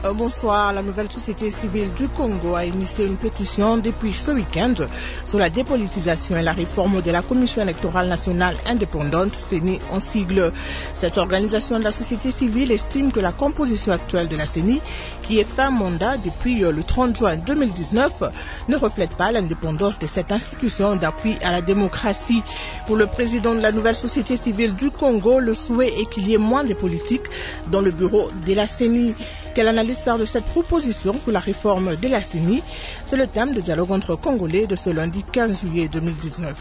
Bonsoir. La nouvelle société civile du Congo a initié une pétition depuis ce week-end sur la dépolitisation et la réforme de la Commission électorale nationale indépendante, CENI en sigle. Cette organisation de la société civile estime que la composition actuelle de la CENI, qui est fin mandat depuis le 30 juin 2019, ne reflète pas l'indépendance de cette institution d'appui à la démocratie. Pour le président de la nouvelle société civile du Congo, le souhait est qu'il y ait moins de politique dans le bureau de la CENI. Quelle analyse faire de cette proposition pour la réforme de la CENI? C'est le thème de dialogue entre Congolais de ce lundi 15 juillet 2019.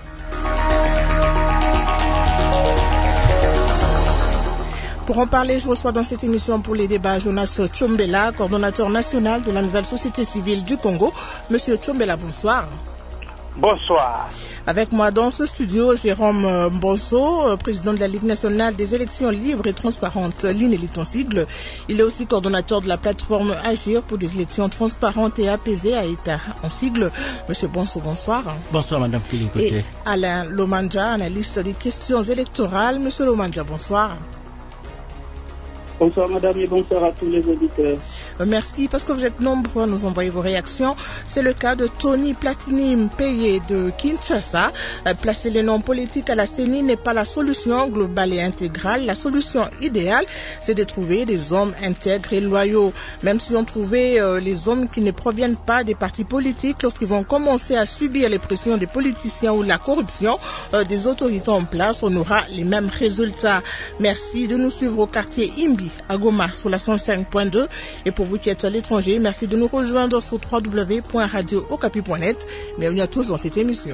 Pour en parler, je reçois dans cette émission pour les débats Jonas Tchombela, coordonnateur national de la nouvelle société civile du Congo. Monsieur Tchombela, bonsoir. Bonsoir. Avec moi dans ce studio, Jérôme Mbosso, président de la Ligue nationale des élections libres et transparentes, l'INELIT en sigle. Il est aussi coordonnateur de la plateforme Agir pour des élections transparentes et apaisées à État en sigle. Monsieur Bonso, bonsoir. Bonsoir, Madame Kilinkoté. Et Alain Lomandja, analyste des questions électorales. Monsieur Lomandja, bonsoir. Bonsoir madame et bonsoir à tous les auditeurs. Merci parce que vous êtes nombreux à nous envoyer vos réactions. C'est le cas de Tony Platini payé de Kinshasa. Placer les noms politiques à la CENI n'est pas la solution globale et intégrale. La solution idéale, c'est de trouver des hommes intègres et loyaux. Même si on trouvait les hommes qui ne proviennent pas des partis politiques, lorsqu'ils vont commencer à subir les pressions des politiciens ou la corruption des autorités en place, on aura les mêmes résultats. Merci de nous suivre au quartier Imbi à Goma sur la 105.2 et pour vous qui êtes à l'étranger, merci de nous rejoindre sur www.radiookapi.net. Bienvenue à tous dans cette émission.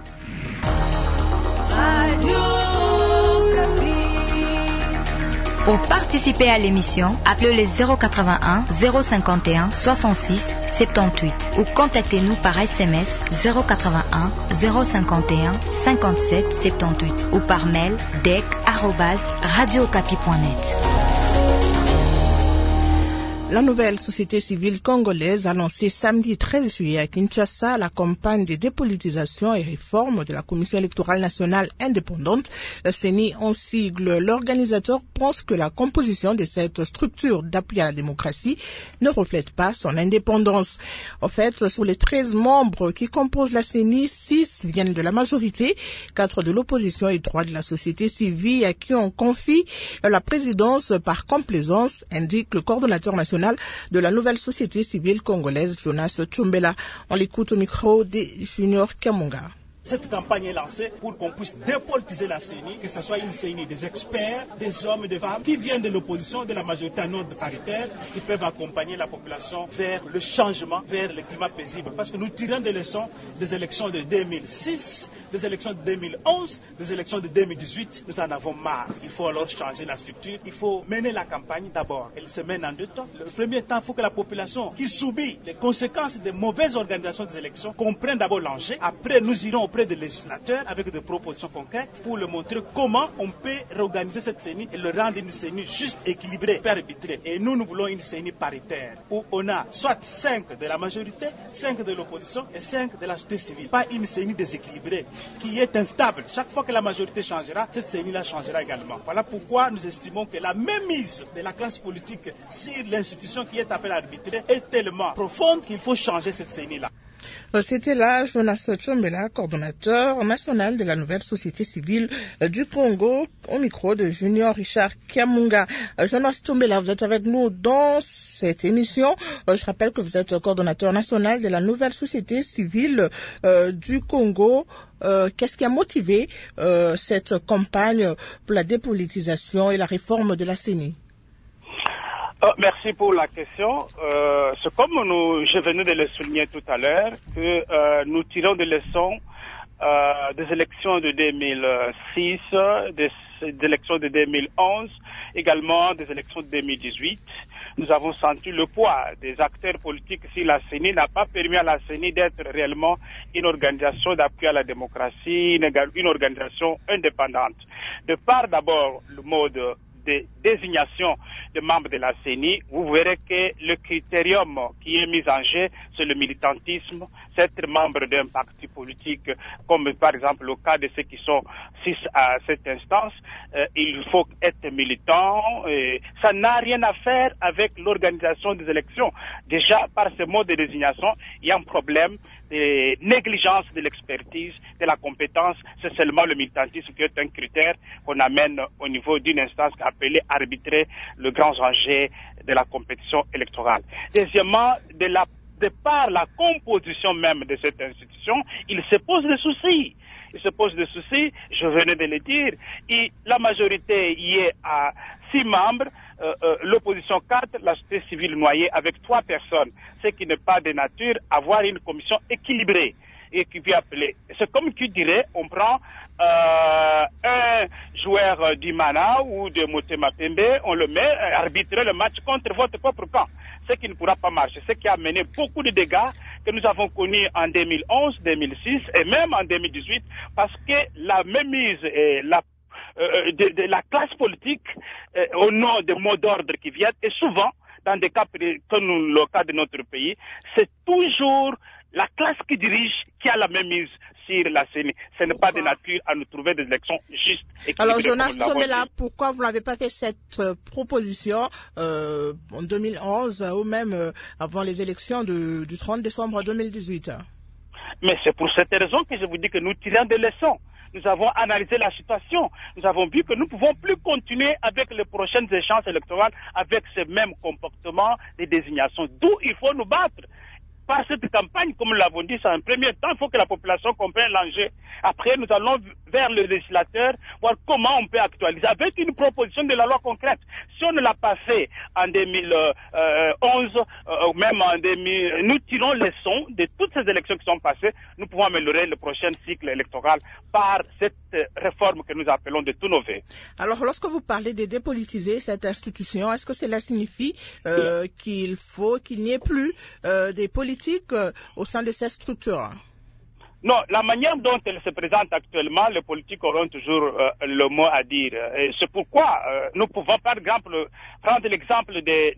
Pour participer à l'émission, appelez les 081 051 66 78 ou contactez-nous par SMS 081 051 57 78 ou par mail dec@radiookapi.net. La nouvelle société civile congolaise a lancé samedi 13 juillet à Kinshasa la campagne de dépolitisation et réforme de la Commission électorale nationale indépendante, CENI en sigle. L'organisateur pense que la composition de cette structure d'appui à la démocratie ne reflète pas son indépendance. En fait, sur les 13 membres qui composent la CENI, 6 viennent de la majorité, 4 de l'opposition et 3 de la société civile à qui on confie la présidence par complaisance, indique le coordonnateur national de la nouvelle société civile congolaise, Jonas Tchombela. On l'écoute au micro de Junior Kamunga. Cette campagne est lancée pour qu'on puisse dépolitiser la CENI, que ce soit une CENI des experts, des hommes et des femmes qui viennent de l'opposition, de la majorité à ordre paritaire, qui peuvent accompagner la population vers le changement, vers le climat paisible. Parce que nous tirons des leçons des élections de 2006, des élections de 2011, des élections de 2018. Nous en avons marre. Il faut alors changer la structure. Il faut mener la campagne d'abord. Elle se mène en 2 temps. Le premier temps, il faut que la population qui subit les conséquences des mauvaises organisations des élections comprenne d'abord l'enjeu. Après, nous irons auprès des législateurs avec des propositions concrètes pour leur montrer comment on peut réorganiser cette CENI et le rendre une CENI juste, équilibrée, pas arbitrée. Et nous voulons une CENI paritaire où on a soit 5 de la majorité, 5 de l'opposition et 5 de la société civile. Pas une CENI déséquilibrée qui est instable. Chaque fois que la majorité changera, cette CENI-là changera également. Voilà pourquoi nous estimons que la mainmise de la classe politique sur l'institution qui est appelée arbitraire est tellement profonde qu'il faut changer cette CENI-là. C'était là Jonas Tchombela, coordonnateur national de la nouvelle société civile du Congo, au micro de Junior Richard Kamunga. Jonas Tchombela, vous êtes avec nous dans cette émission. Je rappelle que vous êtes coordonnateur national de la nouvelle société civile du Congo. Qu'est-ce qui a motivé cette campagne pour la dépolitisation et la réforme de la CENI? Merci pour la question. C'est comme je venais de le souligner tout à l'heure, que nous tirons des leçons des élections de 2006, des élections de 2011, également des élections de 2018. Nous avons senti le poids des acteurs politiques si la CENI n'a pas permis à la CENI d'être réellement une organisation d'appui à la démocratie, une organisation indépendante. De par d'abord le mode de désignation de membres de la CENI, vous verrez que le critérium qui est mis en jeu, c'est le militantisme, c'est être membre d'un parti politique, comme par exemple le cas de ceux qui sont 6 à cette instance, il faut être militant, ça n'a rien à faire avec l'organisation des élections. Déjà, par ce mode de désignation, il y a un problème de négligence de l'expertise, de la compétence, c'est seulement le militantisme qui est un critère qu'on amène au niveau d'une instance appelée arbitrer le grand enjeu de la compétition électorale. Deuxièmement, de par la composition même de cette institution, il se pose des soucis. Je venais de le dire, et la majorité y est à 6 membres, l'opposition 4, la société civile noyée avec 3 personnes, ce qui n'est pas de nature à avoir une commission équilibrée. Et qui peut appeler. C'est comme qui dirait, on prend un joueur du Mana ou de Motema Pembe, on le met arbitrer le match contre votre propre camp. Ce qui ne pourra pas marcher. Ce qui a mené beaucoup de dégâts que nous avons connus en 2011, 2006 et même en 2018, parce que la mainmise et de la classe politique au nom des mots d'ordre qui viennent, et souvent, dans des cas comme le cas de notre pays, c'est toujours la classe qui dirige qui a la même mise sur la CENI. Ce n'est pas de nature à nous trouver des élections justes. Alors, Jonas Tsombela, pourquoi vous n'avez pas fait cette proposition en 2011 ou même avant les élections du 30 décembre 2018? Mais c'est pour cette raison que je vous dis que nous tirons des leçons. Nous avons analysé la situation. Nous avons vu que nous ne pouvons plus continuer avec les prochaines échéances électorales avec ce même comportement de désignation. D'où il faut nous battre. Par cette campagne, comme nous l'avons dit, c'est un premier temps, il faut que la population comprenne l'enjeu. Après, nous allons vers le législateur, voir comment on peut actualiser avec une proposition de la loi concrète. Si on ne l'a pas fait en 2011, ou même en 2000, nous tirons les leçons de toutes ces élections qui sont passées. Nous pouvons améliorer le prochain cycle électoral par cette réforme que nous appelons de tous nos vœux. Alors, lorsque vous parlez de dépolitiser cette institution, est-ce que cela signifie qu'il n'y ait plus des politiques au sein de cette structure? Non, la manière dont elle se présente actuellement, les politiques auront toujours le mot à dire. C'est pourquoi nous pouvons, par exemple, prendre l'exemple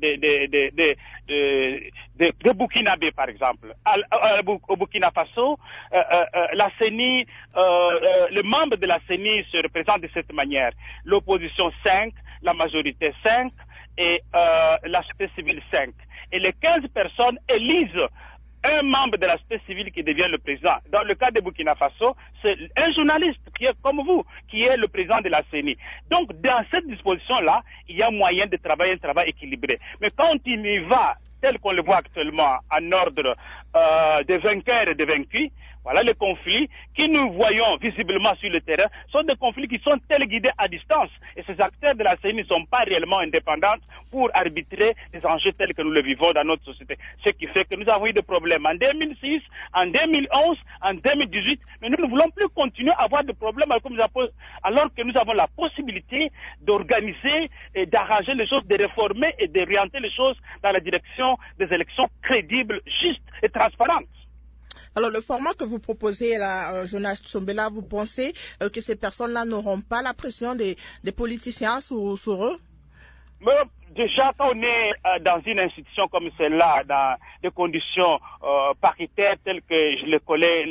de Burkinabé, par exemple. Au Burkina Faso, la CENI, les membres de la CENI se représentent de cette manière. L'opposition 5, la majorité 5 et la société civile 5. Et les 15 personnes élisent un membre de la société civile qui devient le président. Dans le cas de Burkina Faso, c'est un journaliste qui est comme vous, qui est le président de la CENI. Donc, dans cette disposition-là, il y a moyen de travailler un travail équilibré. Mais quand il y va, tel qu'on le voit actuellement, en ordre de vainqueurs et de vaincus, voilà les conflits que nous voyons visiblement sur le terrain sont des conflits qui sont téléguidés à distance. Et ces acteurs de la CENI ne sont pas réellement indépendants pour arbitrer les enjeux tels que nous le vivons dans notre société. Ce qui fait que nous avons eu des problèmes en 2006, en 2011, en 2018, mais nous ne voulons plus continuer à avoir des problèmes alors que nous avons la possibilité d'organiser et d'arranger les choses, de réformer et d'orienter les choses dans la direction des élections crédibles, justes et transparentes. Alors, le format que vous proposez là, Jonas Tsombela, vous pensez que ces personnes-là n'auront pas la pression des politiciens sur eux? Mais déjà, quand on est dans une institution comme celle-là, dans des conditions paritaires telles que je le connais,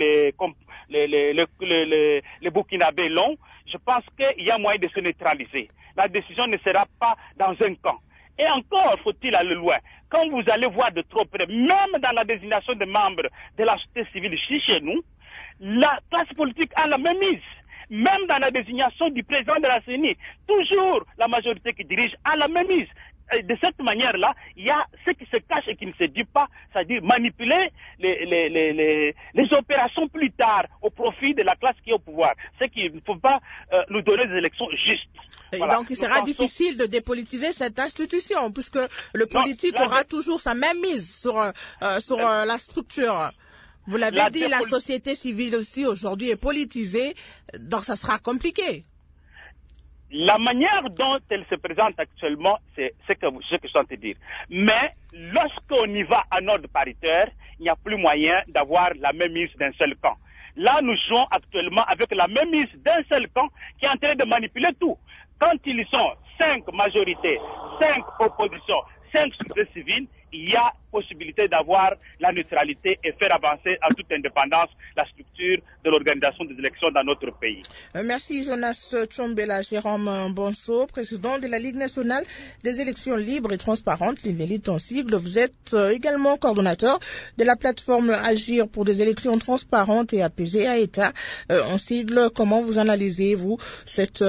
les Burkinabés l'ont, je pense qu'il y a moyen de se neutraliser. La décision ne sera pas dans un camp. Et encore faut-il aller loin. Quand vous allez voir de trop près, même dans la désignation des membres de la société civile ici chez nous, la classe politique a la même mise. Même dans la désignation du président de la CENI, toujours la majorité qui dirige a la même mise. Et de cette manière-là, il y a ce qui se cache et qui ne se dit pas, c'est-à-dire manipuler les opérations plus tard au profit de la classe qui est au pouvoir. C'est qu'il ne faut pas nous donner des élections justes. Voilà. Donc il sera difficile de dépolitiser cette institution, puisque le politique aura toujours sa même mise sur la structure. Vous l'avez dit, la société civile aussi aujourd'hui est politisée, donc ça sera compliqué. La manière dont elle se présente actuellement, c'est ce que je suis en train de dire. Mais lorsqu'on y va en ordre paritaire, il n'y a plus moyen d'avoir la même mise d'un seul camp. Là, nous jouons actuellement avec la même mise d'un seul camp qui est en train de manipuler tout. Quand ils sont 5 majorités, 5 oppositions, 5 sociétés civiles, il y a possibilité d'avoir la neutralité et faire avancer à toute indépendance la structure de l'organisation des élections dans notre pays. Merci Jonas Tchombela. Jérôme Bonso, président de la Ligue nationale des élections libres et transparentes, l'INELIT en sigle. Vous êtes également coordonnateur de la plateforme Agir pour des élections transparentes et apaisées à État. En sigle, comment vous analysez-vous cette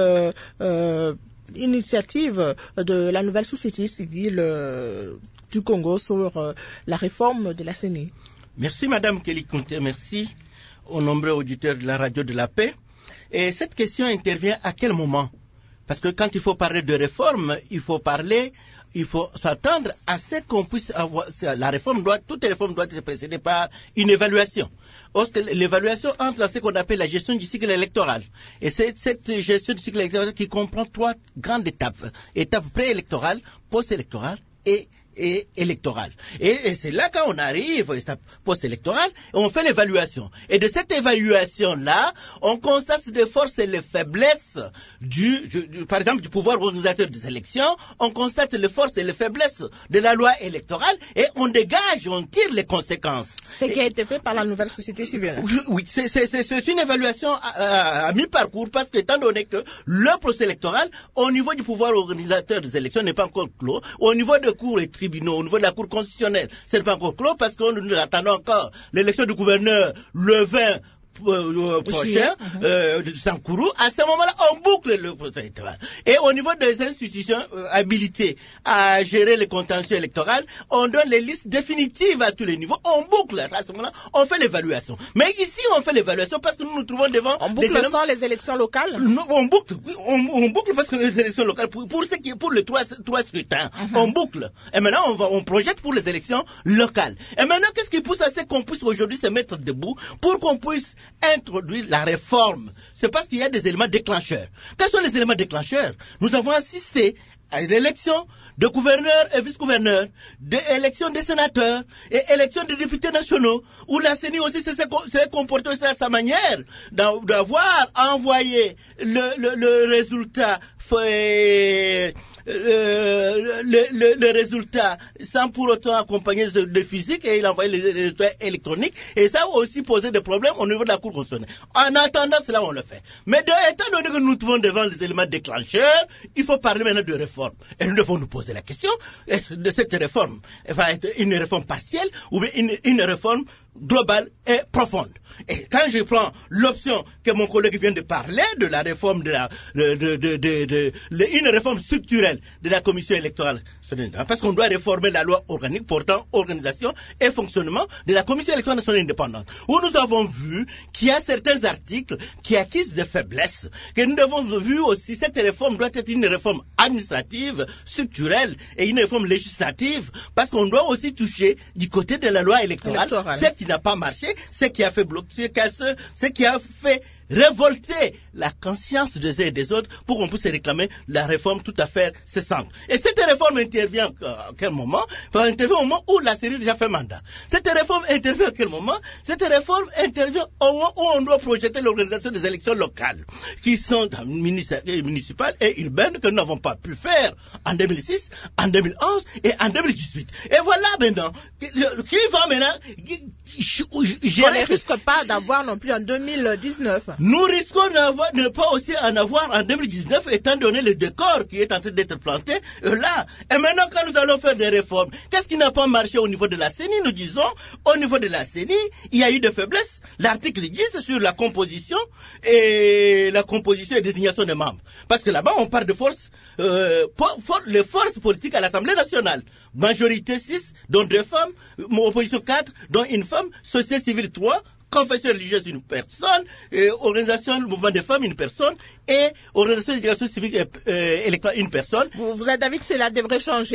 initiative de la nouvelle société civile du Congo sur la réforme de la CENI? Merci Madame Kelly Conté, merci aux nombreux auditeurs de la radio de la paix. Et cette question intervient à quel moment? Parce que quand il faut parler de réforme, il faut s'attendre à ce qu'on puisse avoir, toute réforme doit être précédée par une évaluation. L'évaluation entre dans ce qu'on appelle la gestion du cycle électoral. Et c'est cette gestion du cycle électoral qui comprend 3 grandes étapes. Étape préélectorale, post-électorale et électorale. Et c'est là quand on arrive au stade post-électoral, on fait l'évaluation. Et de cette évaluation-là, on constate les forces et les faiblesses par exemple, du pouvoir organisateur des élections, on constate les forces et les faiblesses de la loi électorale et on dégage, on tire les conséquences. Ce qui a été fait par la nouvelle société civile. Oui, c'est une évaluation à mi-parcours parce que étant donné que le procès électoral, au niveau du pouvoir organisateur des élections, n'est pas encore clos, au niveau de cours et tribunaux, au niveau de la Cour constitutionnelle, ce n'est pas encore clos parce que nous attendons encore l'élection du gouverneur le 20 prochain de Sankourou. À ce moment-là, on boucle le procès électoral. Et au niveau des institutions habilitées à gérer les contentieux électoraux, on donne les listes définitives à tous les niveaux. On boucle. À ce moment-là, on fait l'évaluation. Mais ici, on fait l'évaluation parce que nous nous trouvons devant... On boucle sans les élections locales? On boucle. On boucle parce que les élections locales, pour les trois scrutins, on boucle. Et maintenant, on projette pour les élections locales. Et maintenant, qu'est-ce qui pousse à ce qu'on puisse aujourd'hui se mettre debout pour qu'on puisse introduire la réforme? C'est parce qu'il y a des éléments déclencheurs. Quels sont les éléments déclencheurs? Nous avons assisté à l'élection de gouverneurs et vice-gouverneurs, d'élections des sénateurs et élections des députés nationaux, où la CENI aussi s'est comportée à sa manière d'avoir envoyé le résultat le résultat sans pour autant accompagner de physique, et il a envoyé les résultats électroniques, et ça a aussi posé des problèmes au niveau de la Cour constitutionnelle. En attendant cela, on le fait. Mais étant donné que nous trouvons devant les éléments déclencheurs, il faut parler maintenant de réforme. Et nous devons nous poser la question, est-ce de cette réforme va être une réforme partielle ou bien une réforme globale et profonde? Et quand je prends l'option que mon collègue vient de parler de la réforme une réforme structurelle de la commission électorale, parce qu'on doit réformer la loi organique portant organisation et fonctionnement de la commission électorale nationale indépendante, où nous avons vu qu'il y a certains articles qui accusent de faiblesses, que nous avons vu aussi cette réforme doit être une réforme administrative, structurelle et une réforme législative, parce qu'on doit aussi toucher du côté de la loi électorale. Ce qui n'a pas marché, ce qui a fait bloquer, ce qui a fait révolter la conscience des uns et des autres pour qu'on puisse réclamer la réforme tout à fait cessante. Et cette réforme intervient à quel moment? Elle intervient au moment où la CENI déjà fait mandat. Cette réforme intervient à quel moment? Cette réforme intervient au moment où on doit projeter l'organisation des élections locales, qui sont municipales et urbaines, que nous n'avons pas pu faire en 2006, en 2011 et en 2018. Et voilà maintenant, qui va maintenant gérer... On ne risque pas d'avoir non plus en 2019. Nous risquons de ne pas aussi en avoir en 2019, étant donné le décor qui est en train d'être planté là. Et maintenant, quand nous allons faire des réformes, qu'est-ce qui n'a pas marché au niveau de la CENI? Nous disons, au niveau de la CENI, il y a eu des faiblesses. L'article 10 sur la composition et désignation des membres. Parce que là-bas, on parle de les forces politiques à l'Assemblée nationale. Majorité 6, dont 2 femmes, opposition 4, dont une femme, société civile 3, confession religieuse une personne, organisation mouvement des femmes une personne, et organisation d'éducation civique électorale une personne. Vous êtes d'avis que cela devrait changer?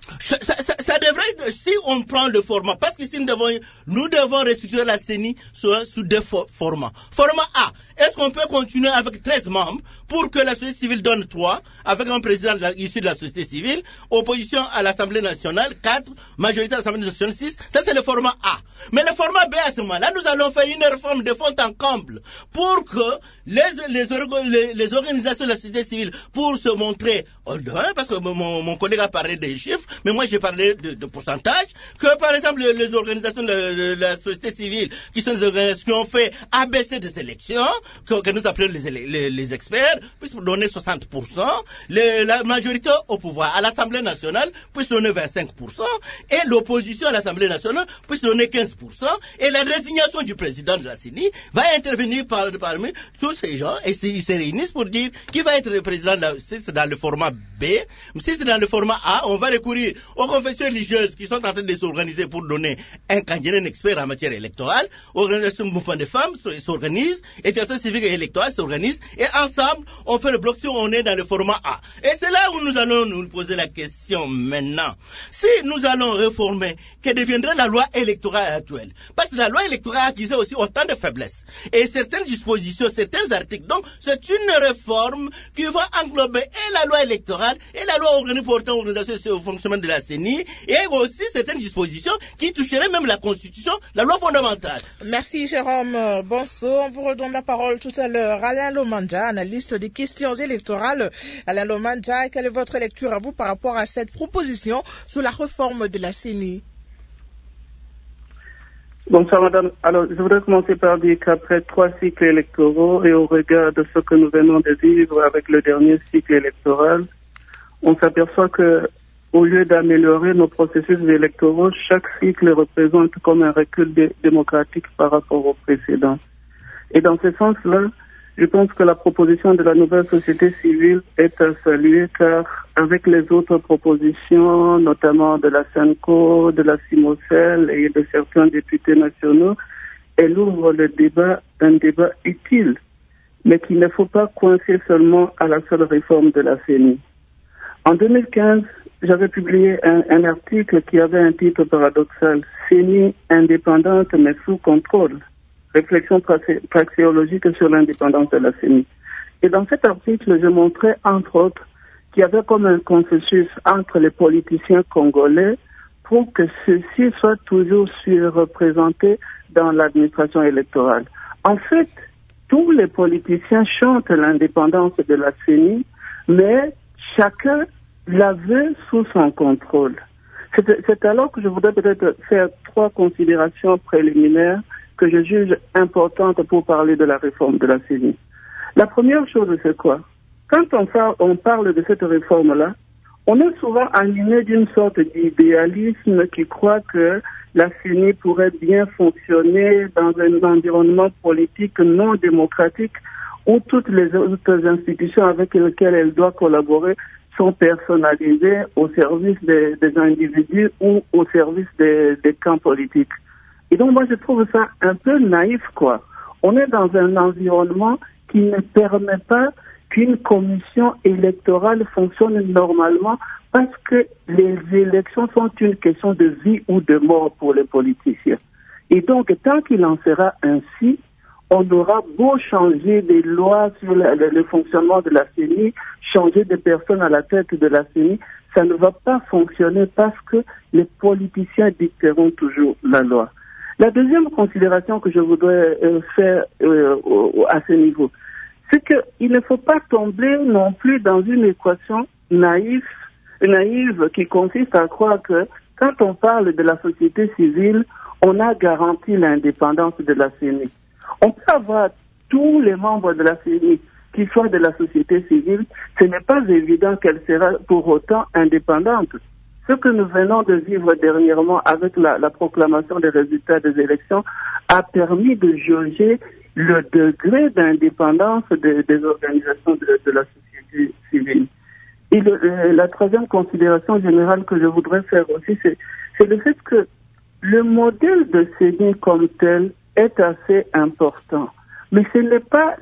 Ça devrait être, si on prend le format, parce que nous devons restructurer la CENI sous deux formats. Format A, est-ce qu'on peut continuer avec 13 membres pour que la société civile donne 3, avec un président issu de la société civile, opposition à l'Assemblée nationale 4, majorité à l'Assemblée nationale 6, ça c'est le format A. Mais le format B à ce moment-là, nous allons faire une réforme de fond en comble pour que les organisations de la société civile, pour se montrer, parce que mon collègue a parlé des chiffres, mais moi j'ai parlé de pourcentage, que par exemple les organisations de la société civile, qui sont des organisations qui ont fait abaisser des élections, que nous appelons les experts, puissent donner 60%, la majorité au pouvoir à l'Assemblée nationale puisse donner 25%, et l'opposition à l'Assemblée nationale puisse donner 15%, et la désignation du président de la CENI va intervenir parmi tous ces gens, et ils se réunissent pour dire qui va être le président, si c'est dans le format B, si c'est dans le format A, on va recourir aux confessions religieuses qui sont en train de s'organiser pour donner un candidat, un expert en matière électorale, organisations mouvement de femmes s'organisent, éducation civique et électorale s'organisent, et ensemble, on fait le bloc si on est dans le format A. Et c'est là où nous allons nous poser la question maintenant. Si nous allons réformer, que deviendrait la loi électorale actuelle? Parce que la loi électorale a accusé aussi autant de faiblesses. Et certaines dispositions, certains articles. Donc, c'est une réforme qui va englober et la loi électorale et la loi organique portant organisation et fonctionnement de la CENI, et aussi certaines dispositions qui toucheraient même la Constitution, la loi fondamentale. Merci Jérôme Bonso. On vous redonne la parole tout à l'heure. Alain Lomandja, analyste des questions électorales. Alain Lomandja, quelle est votre lecture à vous par rapport à cette proposition sur la réforme de la CENI? Bonsoir madame. Alors, je voudrais commencer par dire qu'après 3 cycles électoraux et au regard de ce que nous venons de vivre avec le dernier cycle électoral, on s'aperçoit que au lieu d'améliorer nos processus électoraux, chaque cycle représente comme un recul démocratique par rapport au précédent. Et dans ce sens-là, je pense que la proposition de la nouvelle société civile est à saluer, car avec les autres propositions, notamment de la SENCO, de la CIMOCEL et de certains députés nationaux, elle ouvre le débat, un débat utile, mais qu'il ne faut pas coincer seulement à la seule réforme de la CENI. En 2015, j'avais publié un article qui avait un titre paradoxal, CENI indépendante mais sous contrôle. Réflexion praxéologique sur l'indépendance de la CENI. Et dans cet article, je montrais, entre autres, qu'il y avait comme un consensus entre les politiciens congolais pour que ceux-ci soient toujours surreprésentés dans l'administration électorale. En fait, tous les politiciens chantent l'indépendance de la CENI, mais chacun la veut sous son contrôle. C'est alors que je voudrais peut-être faire 3 considérations préliminaires que je juge importante pour parler de la réforme de la CENI. La première chose, c'est quoi? Quand on parle de cette réforme-là, on est souvent animé d'une sorte d'idéalisme qui croit que la CENI pourrait bien fonctionner dans un environnement politique non démocratique où toutes les autres institutions avec lesquelles elle doit collaborer sont personnalisées au service des individus ou au service des camps politiques. Et donc, moi, je trouve ça un peu naïf, quoi. On est dans un environnement qui ne permet pas qu'une commission électorale fonctionne normalement parce que les élections sont une question de vie ou de mort pour les politiciens. Et donc, tant qu'il en sera ainsi, on aura beau changer des lois sur le fonctionnement de la CENI, changer des personnes à la tête de la CENI, ça ne va pas fonctionner parce que les politiciens dicteront toujours la loi. La deuxième considération que je voudrais faire à ce niveau, c'est qu'il ne faut pas tomber non plus dans une équation naïve qui consiste à croire que quand on parle de la société civile, on a garanti l'indépendance de la CENI. On peut avoir tous les membres de la CENI qui soient de la société civile, ce n'est pas évident qu'elle sera pour autant indépendante. Ce que nous venons de vivre dernièrement avec la proclamation des résultats des élections a permis de jauger le degré d'indépendance des organisations de la société civile. Et la troisième considération générale que je voudrais faire aussi, c'est le fait que le modèle de CENI comme tel est assez important. Mais ce n'est pas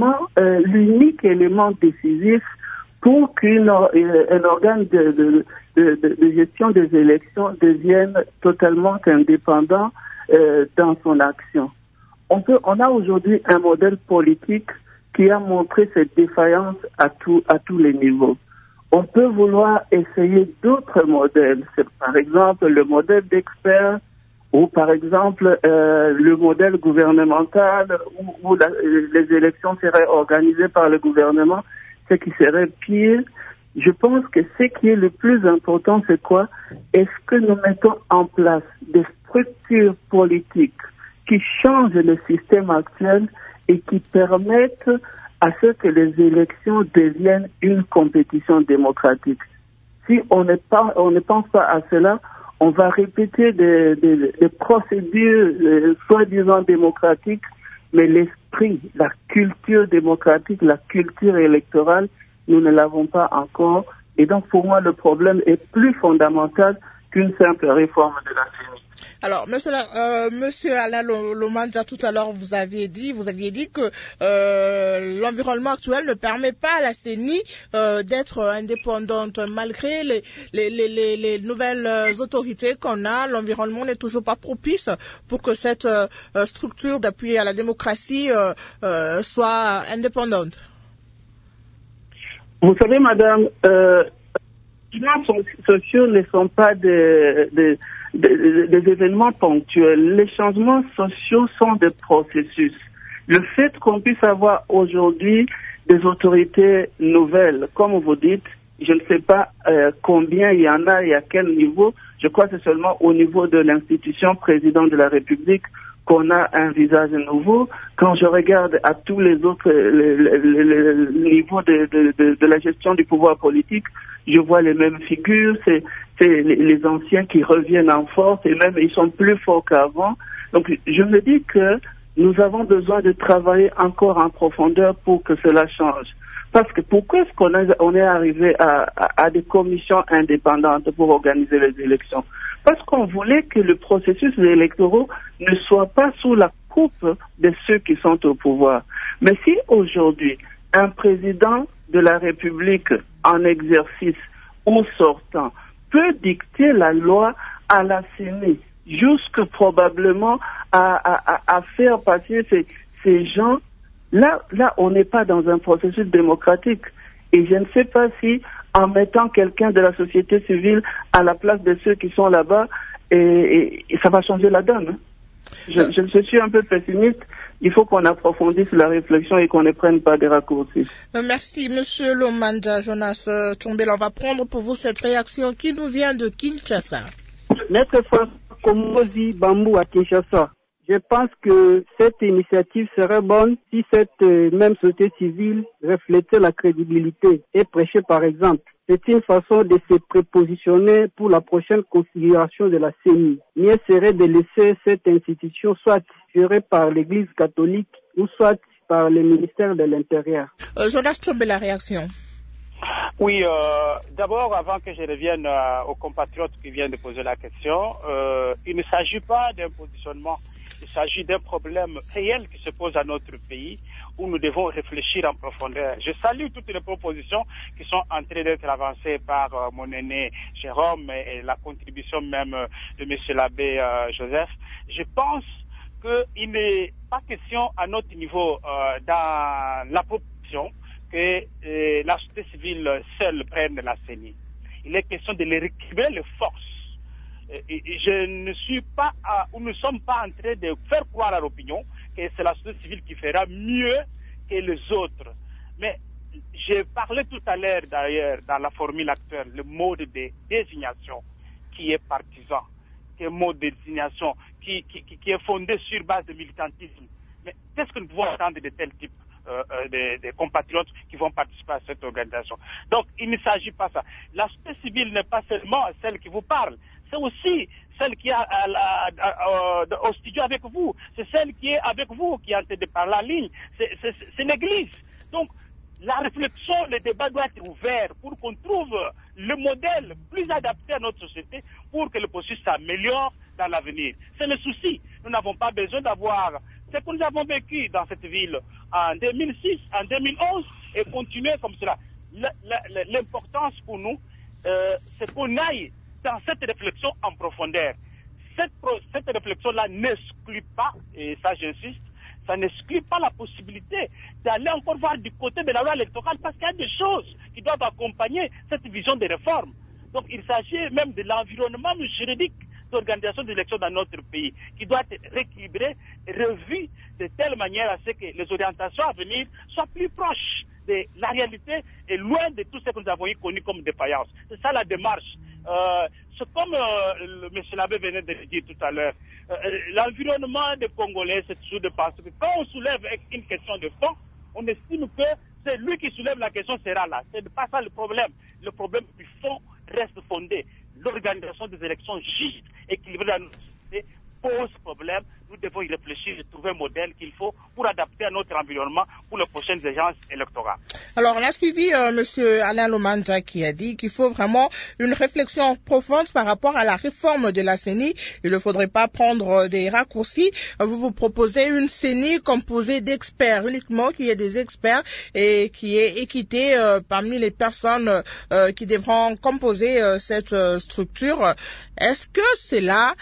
l'unique élément décisif pour qu'un organe de gestion des élections devienne totalement indépendant dans son action. On a aujourd'hui un modèle politique qui a montré cette défaillance à tous les niveaux. On peut vouloir essayer d'autres modèles. C'est par exemple le modèle d'experts ou par exemple le modèle gouvernemental où les élections seraient organisées par le gouvernement, ce qui serait pire. Je pense que ce qui est le plus important, c'est quoi? Est-ce que nous mettons en place des structures politiques qui changent le système actuel et qui permettent à ce que les élections deviennent une compétition démocratique. Si on ne pense pas à cela, on va répéter des procédures soi-disant démocratiques, mais l'esprit, la culture démocratique, la culture électorale, nous ne l'avons pas encore. Et donc, pour moi, le problème est plus fondamental qu'une simple réforme de la CENI. Alors, monsieur Alain Lomandja, tout à l'heure, vous aviez dit que l'environnement actuel ne permet pas à la CENI d'être indépendante. Malgré les nouvelles autorités qu'on a, l'environnement n'est toujours pas propice pour que cette structure d'appui à la démocratie soit indépendante. Vous savez, madame, les changements sociaux ne sont pas des événements ponctuels. Les changements sociaux sont des processus. Le fait qu'on puisse avoir aujourd'hui des autorités nouvelles, comme vous dites, je ne sais pas combien il y en a et à quel niveau. Je crois que c'est seulement au niveau de l'institution président de la République qu'on a un visage nouveau. Quand je regarde à tous les autres niveaux de la gestion du pouvoir politique, je vois les mêmes figures, c'est les anciens qui reviennent en force et même ils sont plus forts qu'avant. Donc je me dis que nous avons besoin de travailler encore en profondeur pour que cela change. Parce que pourquoi est-ce qu'on est arrivé à des commissions indépendantes pour organiser les élections? Parce qu'on voulait que le processus électoral ne soit pas sous la coupe de ceux qui sont au pouvoir. Mais si aujourd'hui, un président de la République en exercice ou sortant peut dicter la loi à la CENI, jusque probablement à faire passer ces gens, là, on n'est pas dans un processus démocratique. Et je ne sais pas si, en mettant quelqu'un de la société civile à la place de ceux qui sont là-bas, et ça va changer la donne. Hein. Je suis un peu pessimiste. Il faut qu'on approfondisse la réflexion et qu'on ne prenne pas des raccourcis. Merci, Monsieur Lomandja. Jonas Tombela, on va prendre pour vous cette réaction qui nous vient de Kinshasa. Maître François Komozi Bambou à Kinshasa. Je pense que cette initiative serait bonne si cette même société civile reflétait la crédibilité et prêchait par exemple. C'est une façon de se prépositionner pour la prochaine configuration de la CENI. Mieux serait de laisser cette institution soit gérée par l'Église catholique ou soit par le ministère de l'Intérieur. Jonas Tombe, la réaction. Oui, d'abord, avant que je revienne aux compatriotes qui viennent de poser la question, il ne s'agit pas d'un positionnement, il s'agit d'un problème réel qui se pose à notre pays où nous devons réfléchir en profondeur. Je salue toutes les propositions qui sont en train d'être avancées par mon aîné Jérôme et la contribution même de M. l'abbé Joseph. Je pense qu'il n'est pas question à notre niveau dans la proposition que la société civile seule prenne la CENI. Il est question de récupérer les forces. Je ne suis pas, ou nous ne sommes pas en train de faire croire à l'opinion que c'est la société civile qui fera mieux que les autres. Mais j'ai parlé tout à l'heure d'ailleurs dans la formule actuelle, le mode de désignation qui est partisan, qui est un mode de désignation qui est fondé sur base de militantisme. Mais qu'est-ce que nous pouvons attendre de tel type des compatriotes qui vont participer à cette organisation? Donc il ne s'agit pas de ça. La société civile n'est pas seulement celle qui vous parle, c'est aussi celle qui est au studio avec vous, c'est celle qui est avec vous, qui est en train de parler en ligne, c'est l'Église. Donc la réflexion, le débat doit être ouvert pour qu'on trouve le modèle plus adapté à notre société pour que le processus s'améliore dans l'avenir. C'est le souci. Nous n'avons pas besoin d'avoir ce que nous avons vécu dans cette ville en 2006, en 2011 et continuer comme cela. L'importance pour nous, c'est qu'on aille dans cette réflexion en profondeur. Cette réflexion-là n'exclut pas, et ça j'insiste, ça n'exclut pas la possibilité d'aller encore voir du côté de la loi électorale parce qu'il y a des choses qui doivent accompagner cette vision de réforme. Donc il s'agit même de l'environnement juridique d'organisation d'élections dans notre pays qui doit être rééquilibré, revu de telle manière à ce que les orientations à venir soient plus proches de la réalité et loin de tout ce que nous avons connu comme défaillance. C'est ça la démarche. C'est comme M. Labbé venait de le dire tout à l'heure. L'environnement des Congolais, c'est toujours de penser que quand on soulève une question de fond, on estime que c'est lui qui soulève la question sera là. C'est pas ça le problème. Le problème du fond reste fondé. L'organisation des élections justes, équilibrées dans notre société pose problème. Nous devons y réfléchir et trouver un modèle qu'il faut pour adapter à notre environnement pour les prochaines échéances électorales. Alors, on a suivi Monsieur Alain Lomandja qui a dit qu'il faut vraiment une réflexion profonde par rapport à la réforme de la CENI. Il ne faudrait pas prendre des raccourcis. Vous proposez une CENI composée d'experts uniquement, qu'il y ait des experts et qui est équité parmi les personnes qui devront composer cette structure. Est-ce que c'est là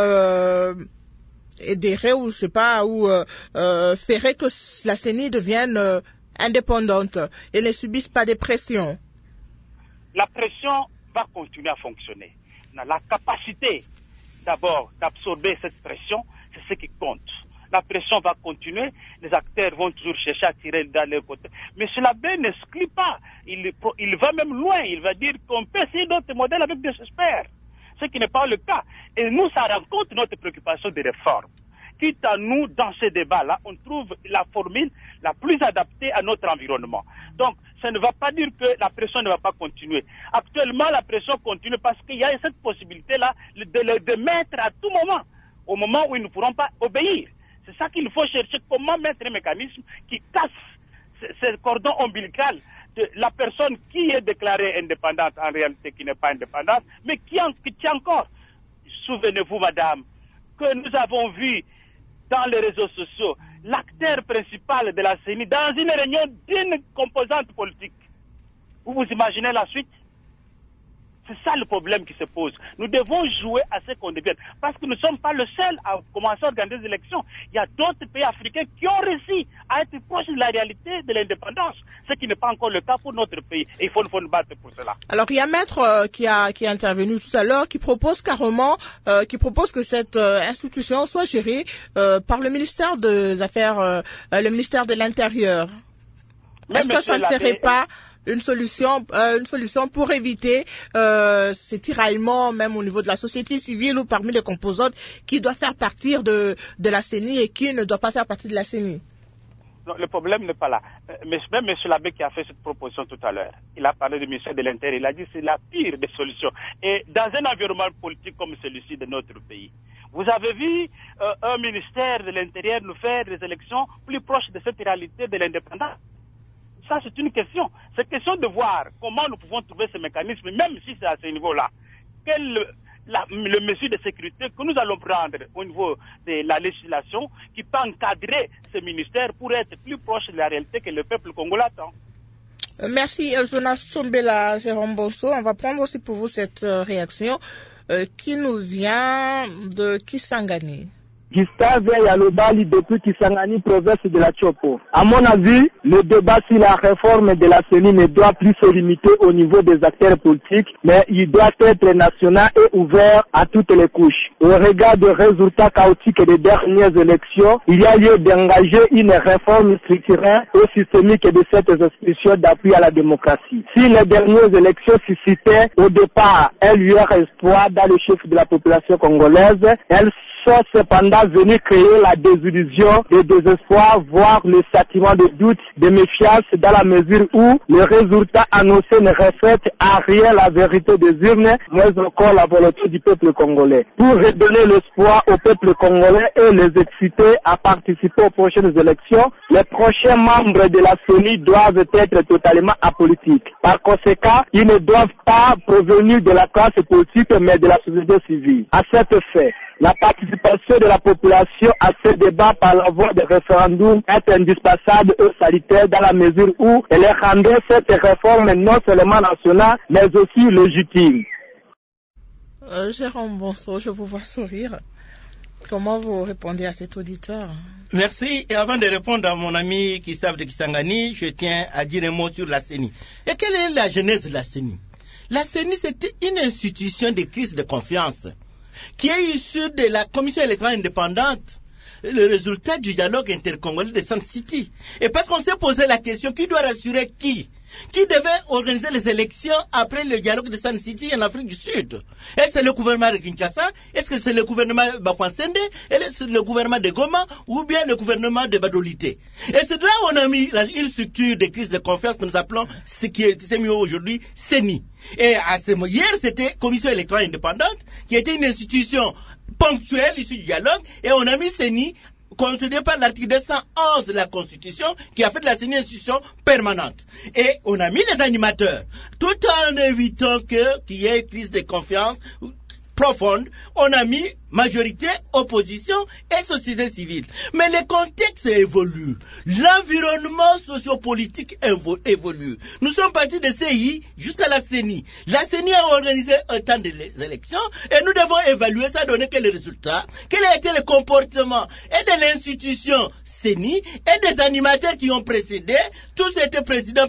aiderait ou je sais pas ou ferait que la CENI devienne indépendante et ne subisse pas de pression? La pression va continuer à fonctionner. On a la capacité d'abord d'absorber cette pression, c'est ce qui compte. La pression va continuer, les acteurs vont toujours chercher à tirer dans leur côté. Mais cela n'exclut pas, il va même loin, il va dire qu'on peut essayer d'autres modèles avec des experts. Ce qui n'est pas le cas. Et nous, ça rencontre notre préoccupation de réforme. Quitte à nous, dans ce débat-là, on trouve la formule la plus adaptée à notre environnement. Donc, ça ne va pas dire que la pression ne va pas continuer. Actuellement, la pression continue parce qu'il y a cette possibilité-là de mettre à tout moment, au moment où ils ne pourront pas obéir. C'est ça qu'il faut chercher, comment mettre un mécanisme qui casse ce cordon ombilical de la personne qui est déclarée indépendante, en réalité qui n'est pas indépendante, mais qui tient encore. Souvenez-vous, madame, que nous avons vu dans les réseaux sociaux l'acteur principal de la CENI dans une réunion d'une composante politique. Vous vous imaginez la suite? C'est ça le problème qui se pose. Nous devons jouer à ce qu'on devienne. Parce que nous ne sommes pas le seul à commencer à organiser des élections. Il y a d'autres pays africains qui ont réussi à être proches de la réalité de l'indépendance. Ce qui n'est pas encore le cas pour notre pays. Et il faut nous battre pour cela. Alors, il y a Maître qui est intervenu tout à l'heure, qui propose carrément, que cette institution soit gérée par le ministère des Affaires, le ministère de l'Intérieur. Est-ce que ça ne serait pas une solution pour éviter ces tiraillements, même au niveau de la société civile ou parmi les composantes qui doivent faire partie de la CENI et qui ne doivent pas faire partie de la CENI? Non, le problème n'est pas là. Même M. Labbé qui a fait cette proposition tout à l'heure, il a parlé du ministère de l'Intérieur, il a dit que c'est la pire des solutions. Et dans un environnement politique comme celui-ci de notre pays, vous avez vu un ministère de l'Intérieur nous faire des élections plus proches de cette réalité de l'indépendance. Ça, c'est une question. C'est question de voir comment nous pouvons trouver ce mécanisme, même si c'est à ce niveau-là. Le mesure de sécurité que nous allons prendre au niveau de la législation qui peut encadrer ce ministère pour être plus proche de la réalité que le peuple congolais attend. Merci, Jonas Chombela, Jérôme Bonso. On va prendre aussi pour vous cette réaction qui nous vient de Kisangani. Gustave Yalobali depuis Kisangani, province de la Chopo. À mon avis, le débat sur la réforme de la CENI ne doit plus se limiter au niveau des acteurs politiques, mais il doit être national et ouvert à toutes les couches. Au regard des résultats chaotiques des dernières élections, il y a lieu d'engager une réforme structurelle et systémique de cette institution d'appui à la démocratie. Si les dernières élections suscitaient au départ un lueur espoir dans le chef de la population congolaise, elles sont cependant venir créer la désillusion, le désespoir, voire le sentiment de doute, de méfiance dans la mesure où les résultats annoncés ne reflètent à rien la vérité des urnes, mais encore la volonté du peuple congolais. Pour redonner l'espoir au peuple congolais et les exciter à participer aux prochaines élections, les prochains membres de la CENI doivent être totalement apolitiques. Par conséquent, ils ne doivent pas provenir de la classe politique, mais de la société civile. À cet effet, la participation de la population à ce débat par la voie de référendum est indispensable et salutaire dans la mesure où elle rendait cette réforme non seulement nationale, mais aussi légitime. Jérôme Bonso, je vous vois sourire. Comment vous répondez à cet auditeur? Merci. Et avant de répondre à mon ami Christophe de Kisangani, je tiens à dire un mot sur la CENI. Et quelle est la genèse de la CENI? La CENI, c'était une institution de crise de confiance qui est issue de la Commission électorale indépendante, le résultat du dialogue intercongolais de Sun City. Et parce qu'on s'est posé la question, qui doit rassurer qui? Qui devait organiser les élections après le dialogue de Sun City en Afrique du Sud? Est-ce que c'est le gouvernement de Kinshasa? Est-ce que c'est le gouvernement de Bafouansende? Est-ce le gouvernement de Goma? Ou bien le gouvernement de Badolité? Et c'est là où on a mis une structure de crise de confiance que nous appelons, ce qui s'est mis aujourd'hui, CENI. Et hier, c'était Commission électorale indépendante, qui était une institution ponctuelle issue du dialogue, et on a mis CENI considéré par l'article 211 de la Constitution, qui a fait de la CENI une institution permanente. Et on a mis les animateurs, tout en évitant qu'il y ait une crise de confiance profonde. On a mis majorité, opposition et société civile. Mais le contexte évolue. L'environnement sociopolitique évolue. Nous sommes partis de CI jusqu'à la CENI. La CENI a organisé un temps des élections et nous devons évaluer ça, donner quel est le résultat, quel a été le comportement et de l'institution CENI et des animateurs qui ont précédé. Tous étaient présidents,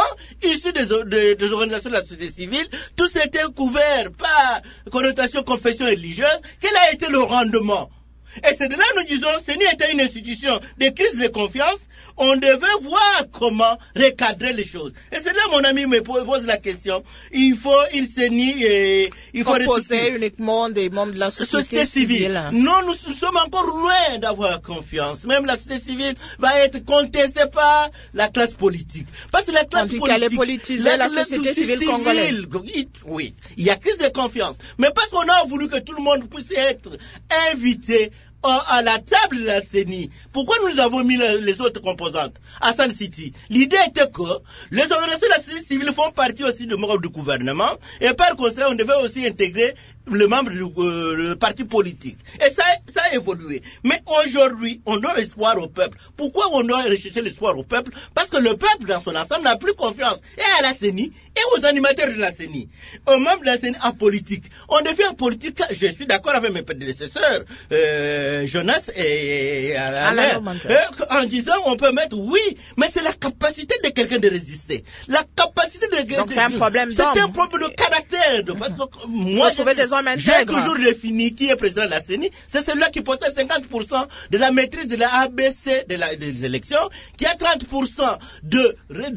issus des organisations de la société civile. Tous étaient couverts par connotation confession religieuse. Quel a été le rendement? Et c'est de là que nous disons, CENI était une institution de crise de confiance, on devait voir comment recadrer les choses. Et c'est là mon ami me pose la question, il faut une CENI et il faut composer uniquement des membres de la société civile. Non, nous sommes encore loin d'avoir confiance. Même la société civile va être contestée par la classe politique. Parce que la classe politique... qu'elle est politisée, la société civile congolaise. Oui, il y a crise de confiance. Mais parce qu'on a voulu que tout le monde puisse être invité à la table de la CENI. Pourquoi nous avons mis les autres composantes à Sun City? L'idée était que les organisations de la société civile font partie aussi du membre du gouvernement et par conséquent on devait aussi intégrer le membre du parti politique. Et ça a évolué. Mais aujourd'hui, on donne l'espoir au peuple. Pourquoi on doit rechercher l'espoir au peuple? Parce que le peuple dans son ensemble n'a plus confiance et à la CENI et aux animateurs de la CENI, aux membres de la CENI en politique. On devient en politique, je suis d'accord avec mes prédécesseurs, Jonas et Alain, en disant on peut mettre oui, mais c'est la capacité de quelqu'un de résister. La capacité de... Donc c'est un problème d'homme. C'est un problème de caractère. Parce que moi, j'ai toujours défini qui est président de la CENI. C'est celui-là qui possède 50% de la maîtrise de la ABC des élections, qui a 30% de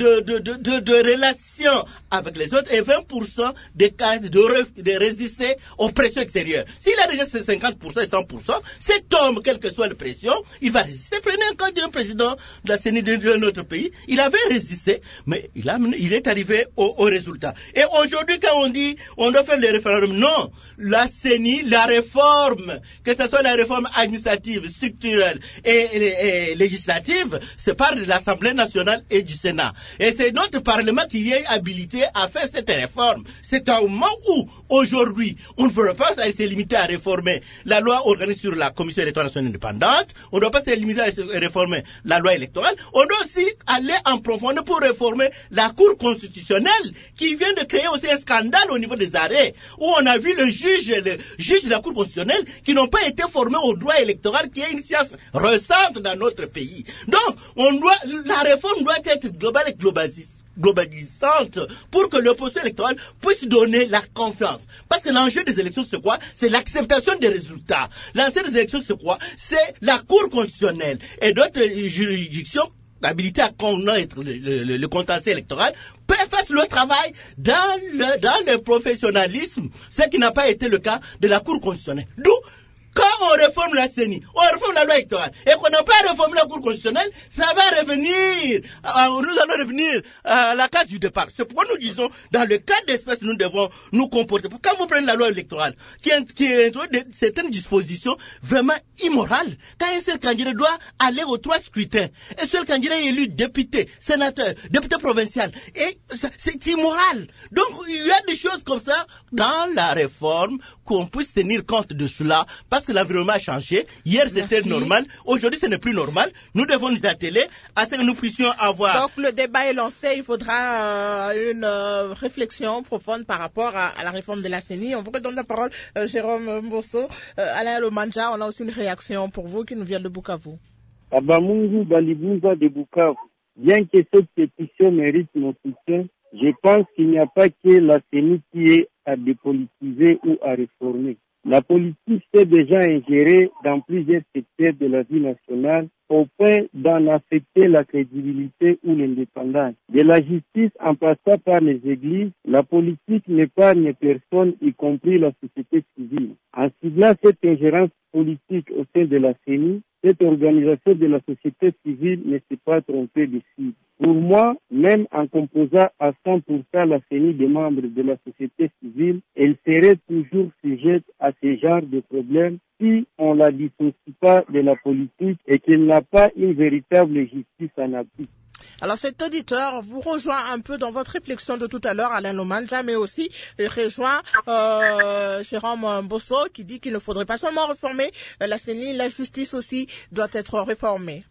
relations avec les autres et 20% de résister aux pressions extérieures. S'il a déjà ces 50% et 100%, cet homme, quelle que soit la pression, il va résister. Prenez un cas d'un président de la CENI d'un autre pays, il avait résisté, mais il est arrivé au résultat. Et aujourd'hui, quand on dit on doit faire les référendums, non, la CENI, la réforme, que ce soit la réforme administrative, structurelle et législative, c'est par l'Assemblée nationale et du Sénat. Et c'est notre Parlement qui est habilité à faire cette réforme. C'est un moment où, aujourd'hui, on ne veut pas se limiter à réformer la loi organique sur la Commission électorale nationale indépendante, on ne doit pas se limiter à réformer la loi électorale, on doit aussi aller en profondeur pour réformer la Cour constitutionnelle qui vient de créer aussi un scandale au niveau des arrêts, où on a vu le juge de la Cour constitutionnelle qui n'ont pas été formés au droit électoral qui est une science récente dans notre pays. Donc, la réforme doit être globale et globalisante pour que l'opposition électorale puisse donner la confiance. Parce que l'enjeu des élections, c'est quoi? C'est l'acceptation des résultats. L'enjeu des élections, c'est quoi? C'est la Cour constitutionnelle et d'autres juridictions habilité à connaître le contentieux électoral, fasse le travail dans le professionnalisme, ce qui n'a pas été le cas de la Cour constitutionnelle. D'où, quand on réforme la CENI, on réforme la loi électorale, et qu'on n'a pas réformé la Cour constitutionnelle, ça va revenir, nous allons revenir à la case du départ. C'est pourquoi nous disons, dans le cas d'espèce, nous devons nous comporter. Quand vous prenez la loi électorale, qui introduit certaines dispositions vraiment immorales, quand un seul candidat doit aller aux 3 scrutins, un seul candidat est élu député, sénateur, député provincial, et c'est immoral. Donc, il y a des choses comme ça dans la réforme, qu'on puisse tenir compte de cela, parce que l'environnement a changé. Hier, c'était normal. Aujourd'hui, ce n'est plus normal. Nous devons nous atteler à ce que nous puissions avoir... Donc, le débat est lancé. Il faudra une réflexion profonde par rapport à la réforme de la CENI. On vous redonne la parole, Jérôme Mbosso. Alain Lomanja, on a aussi une réaction pour vous qui nous vient de Bukavu. Abamungu Balibunza de Bukavu. Bien que cette pétition mérite mon soutien, je pense qu'il n'y a pas que la CENI qui est à dépolitiser ou à réformer. La politique s'est déjà ingérée dans plusieurs secteurs de la vie nationale au point d'en affecter la crédibilité ou l'indépendance. De la justice en passant par les églises, la politique n'épargne personne, y compris la société civile. En ciblant cette ingérence politique au sein de la CENI, cette organisation de la société civile ne s'est pas trompée de cible. Pour moi, même en composant à 100% la CENI des membres de la société civile, elle serait toujours sujette à ce genre de problème si on la dissocie pas de la politique et qu'elle n'a pas une véritable justice en appui. Alors cet auditeur vous rejoint un peu dans votre réflexion de tout à l'heure, Alain Lomanja, mais aussi rejoint Jérôme Mbosso qui dit qu'il ne faudrait pas seulement réformer la CENI, la justice aussi doit être réformée.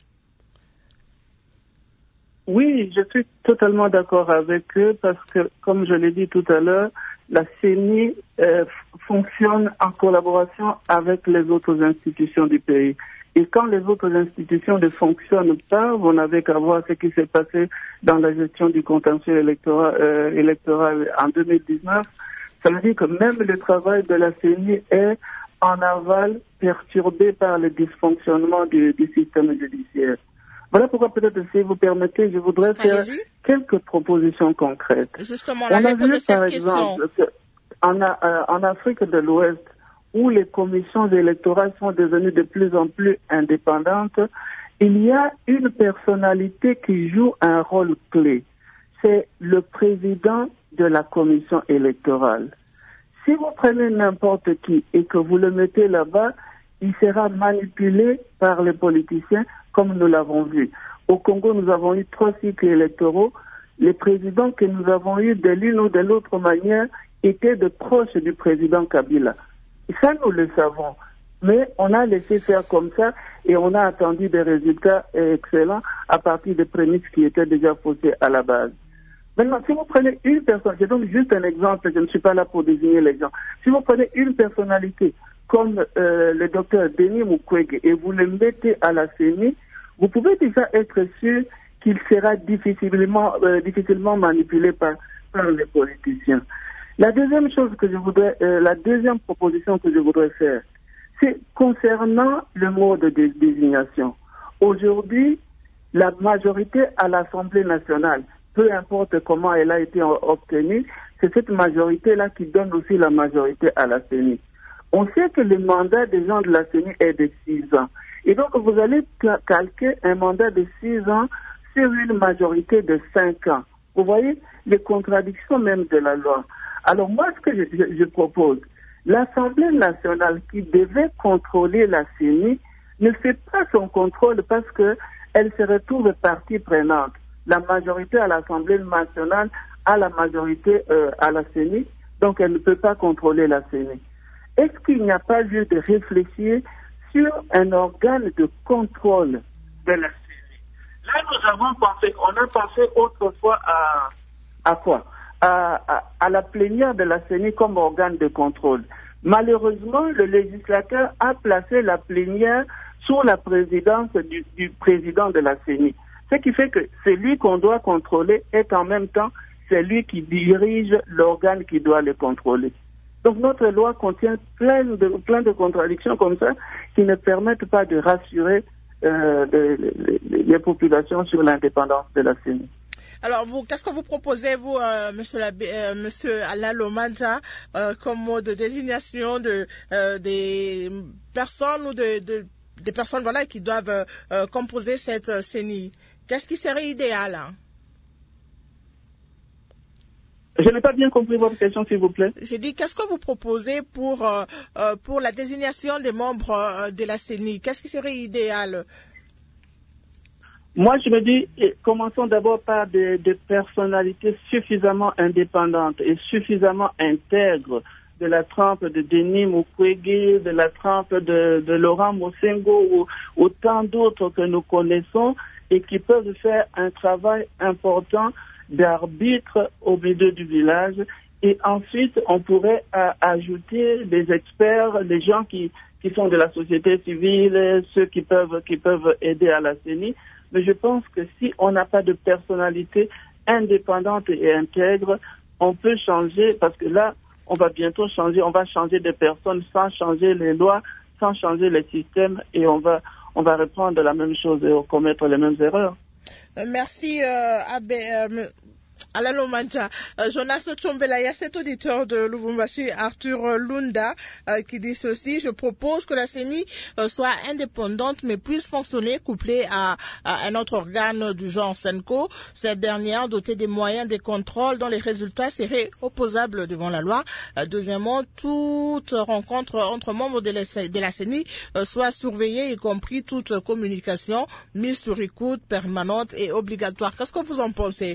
Oui, je suis totalement d'accord avec eux parce que, comme je l'ai dit tout à l'heure, la CENI fonctionne en collaboration avec les autres institutions du pays. Et quand les autres institutions ne fonctionnent pas, vous n'avez qu'à voir ce qui s'est passé dans la gestion du contentieux électoral en 2019. Ça veut dire que même le travail de la CENI est en aval perturbé par le dysfonctionnement du système judiciaire. Voilà pourquoi peut-être, si vous permettez, je voudrais faire quelques propositions concrètes. Justement, on a vu par exemple en Afrique de l'Ouest, où les commissions électorales sont devenues de plus en plus indépendantes, il y a une personnalité qui joue un rôle clé. C'est le président de la commission électorale. Si vous prenez n'importe qui et que vous le mettez là-bas, il sera manipulé par les politiciens, comme nous l'avons vu. Au Congo, nous avons eu 3 cycles électoraux. Les présidents que nous avons eus de l'une ou de l'autre manière étaient de proches du président Kabila. Et ça, nous le savons. Mais on a laissé faire comme ça et on a attendu des résultats excellents à partir des prémices qui étaient déjà faussées à la base. Maintenant, si vous prenez une personne, je donne juste un exemple, je ne suis pas là pour désigner les gens. Si vous prenez une personnalité comme le docteur Denis Mukwege et vous le mettez à la CENI, vous pouvez déjà être sûr qu'il sera difficilement manipulé par les politiciens. La deuxième proposition que je voudrais faire, c'est concernant le mode de désignation. Aujourd'hui, la majorité à l'Assemblée nationale, peu importe comment elle a été obtenue, c'est cette majorité-là qui donne aussi la majorité à la CENI. On sait que le mandat des gens de la CENI est de 6 ans. Et donc, vous allez calquer un mandat de 6 ans sur une majorité de 5 ans. Vous voyez les contradictions même de la loi. Alors, moi, ce que je propose, l'Assemblée nationale qui devait contrôler la CENI ne fait pas son contrôle parce qu'elle se retrouve partie prenante. La majorité à l'Assemblée nationale a la majorité à la CENI, donc elle ne peut pas contrôler la CENI. Est-ce qu'il n'y a pas lieu de réfléchir sur un organe de contrôle de la CENI? Là, on a pensé autrefois à quoi? À la plénière de la CENI comme organe de contrôle. Malheureusement, le législateur a placé la plénière sous la présidence du président de la CENI. Ce qui fait que celui qu'on doit contrôler est en même temps celui qui dirige l'organe qui doit le contrôler. Donc notre loi contient plein de contradictions comme ça qui ne permettent pas de rassurer les populations sur l'indépendance de la CENI. Alors, qu'est-ce que vous proposez, vous, monsieur Alain Lomandja, comme mot de désignation des personnes ou des personnes, voilà, qui doivent composer cette CENI? Qu'est-ce qui serait idéal, hein? Je n'ai pas bien compris votre question, s'il vous plaît. J'ai dit, qu'est-ce que vous proposez pour la désignation des membres de la CENI? Qu'est-ce qui serait idéal? Moi, je me dis, commençons d'abord par des personnalités suffisamment indépendantes et suffisamment intègres, de la trempe de Denis Mukwege, de la trempe de Laurent Mosengo ou tant d'autres que nous connaissons et qui peuvent faire un travail important d'arbitre au milieu du village. Et ensuite, on pourrait ajouter des experts, des gens qui sont de la société civile, ceux qui peuvent aider à la CENI. Mais je pense que si on n'a pas de personnalité indépendante et intègre, on peut changer, parce que là, on va bientôt changer, on va changer de personnes sans changer les lois, sans changer les systèmes, et on va reprendre la même chose et commettre les mêmes erreurs. Merci, Alain Lomandja. Jonas Tchombela, il y a cet auditeur de Lubumbashi, Arthur Lunda, qui dit ceci: je propose que la CENI soit indépendante mais puisse fonctionner couplée à un autre organe du genre SENCO, cette dernière dotée des moyens de contrôle dont les résultats seraient opposables devant la loi. Deuxièmement, toute rencontre entre membres de la CENI soit surveillée, y compris toute communication mise sur écoute permanente et obligatoire. Qu'est-ce que vous en pensez?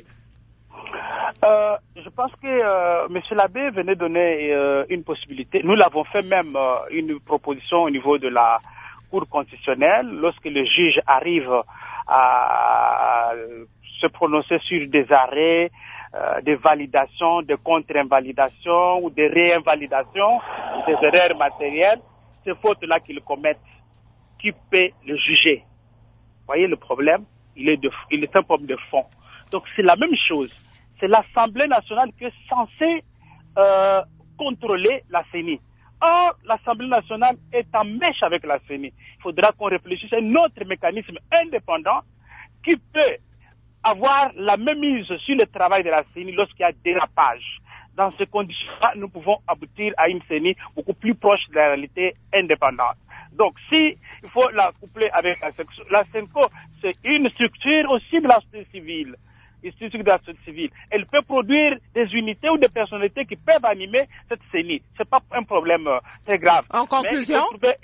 Je pense que M. Labbé venait donner une possibilité. Nous l'avons fait même une proposition au niveau de la Cour constitutionnelle lorsque le juge arrive à se prononcer sur des arrêts, des validations, des contre-invalidations ou des réinvalidations, des erreurs matérielles. Ces fautes-là qu'ils commettent, qui peut le juger? Vous voyez le problème? Il est un problème de fond. Donc c'est la même chose. C'est l'Assemblée nationale qui est censée contrôler la CENI. Or, l'Assemblée nationale est en mèche avec la CENI. Il faudra qu'on réfléchisse à un autre mécanisme indépendant qui peut avoir la même mise sur le travail de la CENI lorsqu'il y a dérapage. Dans ces conditions-là, nous pouvons aboutir à une CENI beaucoup plus proche de la réalité indépendante. Donc, si il faut la coupler avec la SENCO, c'est une structure aussi de la société civile. Une structure de la société civile. Elle peut produire des unités ou des personnalités qui peuvent animer cette CENI. C'est pas un problème très grave. En conclusion?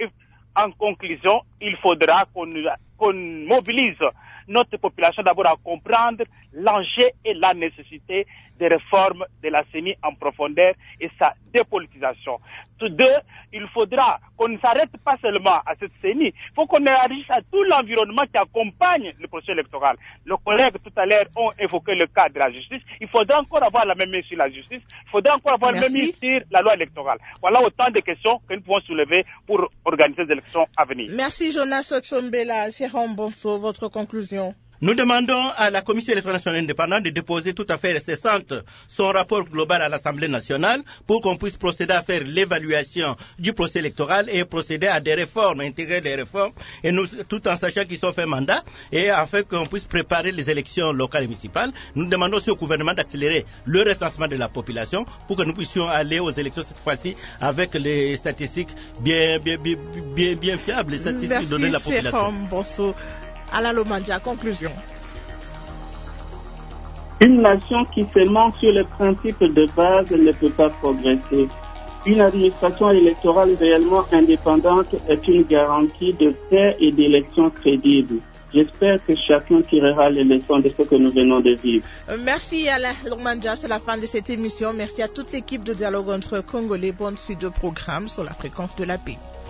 Il faudra qu'on mobilise notre population d'abord à comprendre l'enjeu et la nécessité des réformes de la CENI en profondeur et sa dépolitisation. Tout deux, il faudra qu'on ne s'arrête pas seulement à cette CENI, il faut qu'on réagisse à tout l'environnement qui accompagne le processus électoral. Les collègues tout à l'heure ont évoqué le cas de la justice. Il faudra encore avoir la même main sur la justice, il faudra encore avoir la même main sur la loi électorale. Voilà autant de questions que nous pouvons soulever pour organiser les élections à venir. Merci Jonas Tchombela. Jérôme Bonso, votre conclusion. Nous demandons à la Commission électorale nationale indépendante de déposer tout à fait récente son rapport global à l'Assemblée nationale pour qu'on puisse procéder à faire l'évaluation du procès électoral et procéder à des réformes, intégrer les réformes, et nous, tout en sachant qu'ils sont fait mandat, et afin qu'on puisse préparer les élections locales et municipales. Nous demandons aussi au gouvernement d'accélérer le recensement de la population pour que nous puissions aller aux élections cette fois-ci avec les statistiques bien fiables, les statistiques données de la population. Merci Jérôme Bonso. Alain Lomandja, conclusion. Une nation qui se manque sur les principes de base ne peut pas progresser. Une administration électorale réellement indépendante est une garantie de paix et d'élections crédibles. J'espère que chacun tirera les leçons de ce que nous venons de vivre. Merci Alain Lomandja, c'est la fin de cette émission. Merci à toute l'équipe de Dialogue entre Congolais. Bonne suite de programme sur la fréquence de la paix.